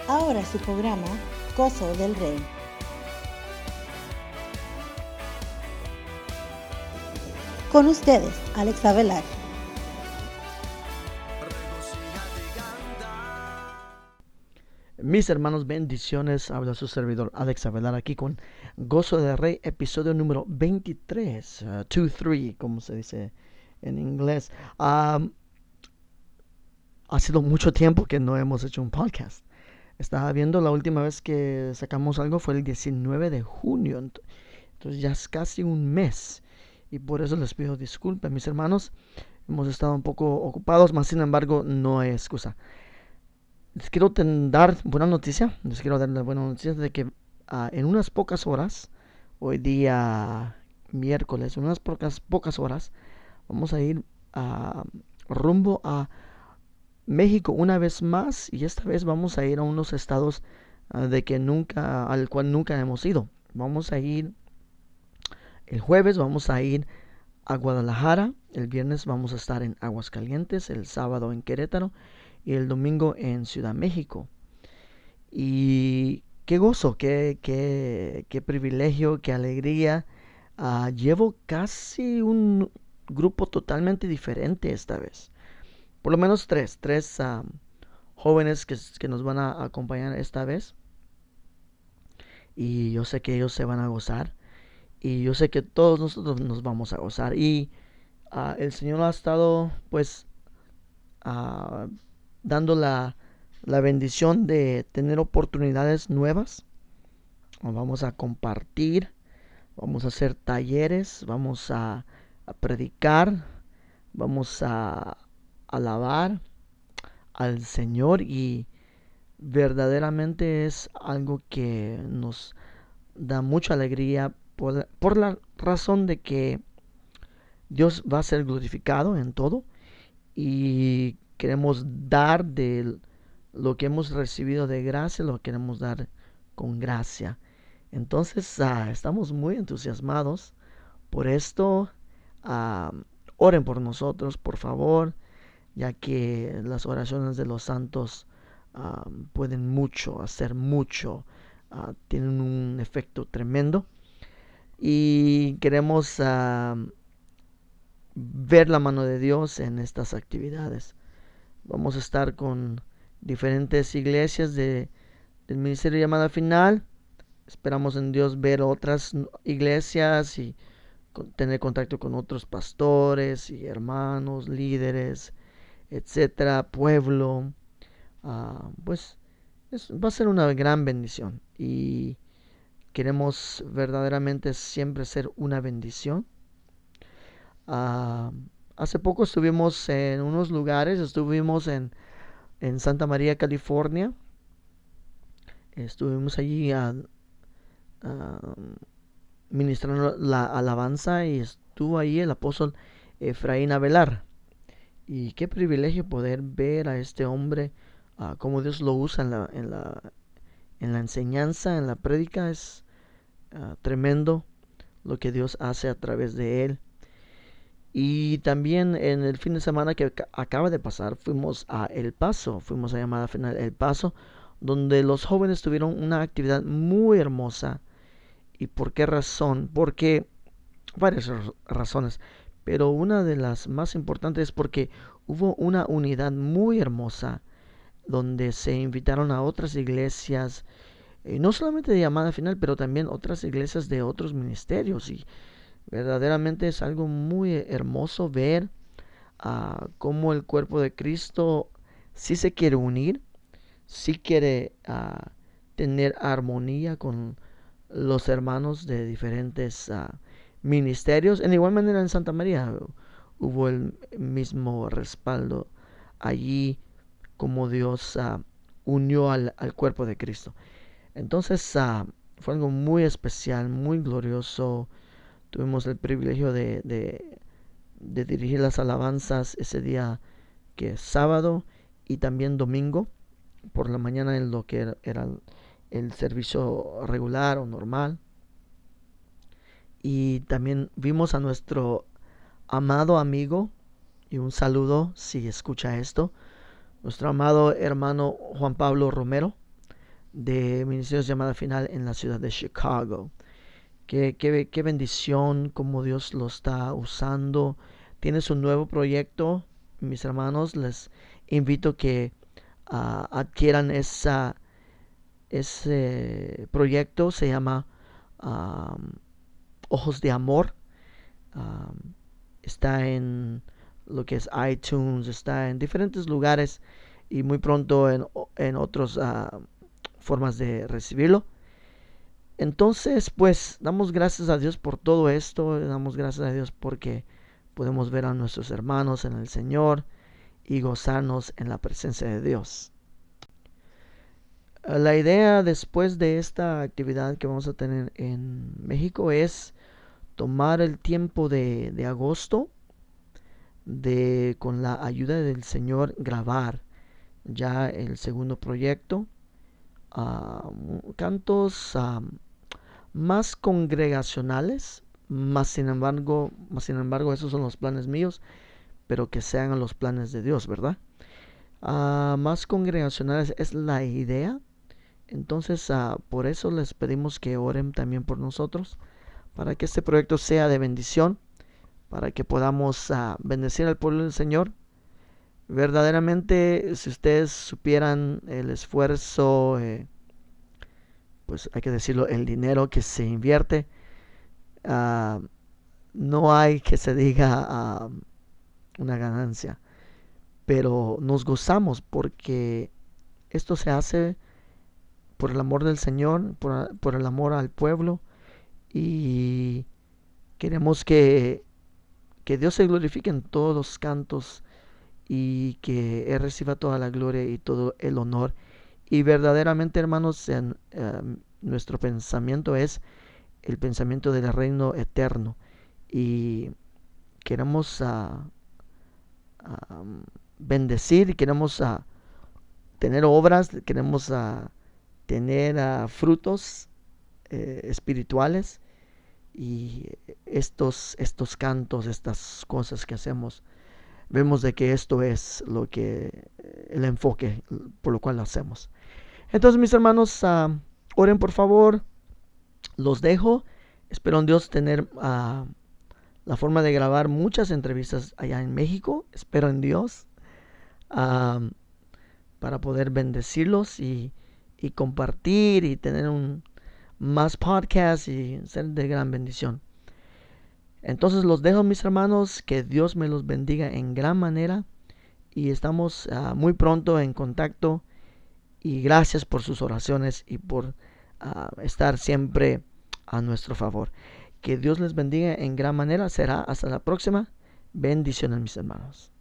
Ahora su programa, Gozo del Rey. Con ustedes, Alex Avelar. Mis hermanos, bendiciones. Habla su servidor Alex Avelar aquí con Gozo del Rey, episodio número 23, 23, como se dice en inglés. Ha sido mucho tiempo que no hemos hecho un podcast. Estaba viendo, la última vez que sacamos algo fue el 19 de junio, entonces ya es casi un mes. Y por eso les pido disculpas, mis hermanos. Hemos estado un poco ocupados, más sin embargo no hay excusa. Les quiero dar buena noticia. Les quiero dar la buena noticia de que en unas pocas horas, hoy día miércoles, en unas pocas horas, vamos a ir rumbo a México una vez más. Y esta vez vamos a ir a unos estados al cual nunca hemos ido. Vamos a ir el jueves, vamos a ir a Guadalajara. El viernes vamos a estar en Aguascalientes, el sábado en Querétaro y el domingo en Ciudad México. Y qué gozo, qué privilegio, qué alegría. Llevo casi un grupo totalmente diferente esta vez. Por lo menos tres jóvenes que nos van a acompañar esta vez. Y yo sé que ellos se van a gozar. Y yo sé que todos nosotros nos vamos a gozar. Y el Señor ha estado pues uh, dando la bendición de tener oportunidades nuevas. Vamos a compartir, vamos a hacer talleres, vamos a predicar, vamos a alabar al Señor, y verdaderamente es algo que nos da mucha alegría por la razón de que Dios va a ser glorificado en todo, y queremos dar de lo que hemos recibido de gracia, lo queremos dar con gracia. Entonces estamos muy entusiasmados por esto. Ah, Oren por nosotros, por favor, ya que las oraciones de los santos pueden mucho, hacer mucho, tienen un efecto tremendo. Y queremos ver la mano de Dios en estas actividades. Vamos a estar con diferentes iglesias del Ministerio Llamada Final. Esperamos en Dios ver otras iglesias y tener contacto con otros pastores y hermanos, líderes, etcétera, pueblo. Pues va a ser una gran bendición, y queremos verdaderamente siempre ser una bendición. Uh, Hace poco estuvimos en unos lugares, estuvimos en Santa María, California. Estuvimos allí ministrando la alabanza, y estuvo ahí el apóstol Efraín Avelar. Y qué privilegio poder ver a este hombre, cómo Dios lo usa en la enseñanza, en la prédica. Es tremendo lo que Dios hace a través de él. Y también en el fin de semana que acaba de pasar, fuimos a El Paso, fuimos a Llamada Final El Paso, donde los jóvenes tuvieron una actividad muy hermosa. ¿Y por qué razón? Porque varias razones, pero una de las más importantes es porque hubo una unidad muy hermosa, donde se invitaron a otras iglesias, no solamente de Llamada Final, pero también otras iglesias de otros ministerios. Y verdaderamente es algo muy hermoso ver cómo el cuerpo de Cristo sí se quiere unir, sí quiere tener armonía con los hermanos de diferentes ministerios. En igual manera en Santa María hubo el mismo respaldo allí, como Dios unió al cuerpo de Cristo. Entonces fue algo muy especial, muy glorioso. Tuvimos el privilegio de dirigir las alabanzas ese día, que es sábado, y también domingo por la mañana, en lo que era el servicio regular o normal. Y también vimos a nuestro amado amigo, y un saludo si escucha esto, nuestro amado hermano Juan Pablo Romero. de Ministerios Llamada Final en la ciudad de Chicago. Qué bendición como Dios lo está usando. Tienes un nuevo proyecto, mis hermanos. Les invito que adquieran ese proyecto. Se llama Ojos de Amor. Está en lo que es iTunes, está en diferentes lugares y muy pronto en otras formas de recibirlo. Entonces, pues, damos gracias a Dios por todo esto, damos gracias a Dios porque podemos ver a nuestros hermanos en el Señor y gozarnos en la presencia de Dios. La idea después de esta actividad que vamos a tener en México es tomar el tiempo de agosto con la ayuda del Señor grabar ya el segundo proyecto, cantos más congregacionales, más sin embargo esos son los planes míos, pero que sean los planes de Dios, ¿verdad? Más congregacionales es la idea. Entonces por eso les pedimos que oren también por nosotros, para que este proyecto sea de bendición, para que podamos bendecir al pueblo del Señor. Verdaderamente, si ustedes supieran el esfuerzo, pues hay que decirlo, el dinero que se invierte, no hay que se diga una ganancia, pero nos gozamos porque esto se hace por el amor del Señor, por el amor al pueblo, y queremos que Dios se glorifique en todos los cantos y que Él reciba toda la gloria y todo el honor. Y verdaderamente, hermanos, nuestro pensamiento es el pensamiento del reino eterno, y queremos bendecir, y queremos tener obras, queremos tener frutos espirituales, y estos cantos, estas cosas que hacemos, vemos de que esto es el enfoque por lo cual lo hacemos. Entonces, mis hermanos, oren por favor. Los dejo. Espero en Dios tener la forma de grabar muchas entrevistas allá en México. Espero en Dios para poder bendecirlos y compartir y tener más podcasts y ser de gran bendición. Entonces los dejo, mis hermanos, que Dios me los bendiga en gran manera, y estamos muy pronto en contacto, y gracias por sus oraciones y por estar siempre a nuestro favor. Que Dios les bendiga en gran manera. Será hasta la próxima. Bendiciones, mis hermanos.